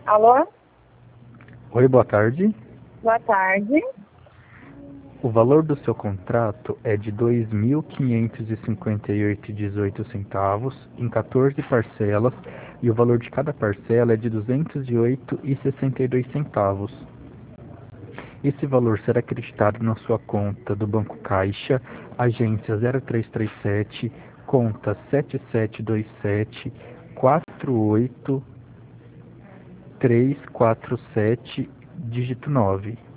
Alô? Oi, boa tarde. Boa tarde. O valor do seu contrato é de R$ 2.558,18 em 14 parcelas e o valor de cada parcela é de R$ 208,62. Esse valor será acreditado na sua conta do Banco Caixa, agência 0337, conta 7727 48347, dígito 9.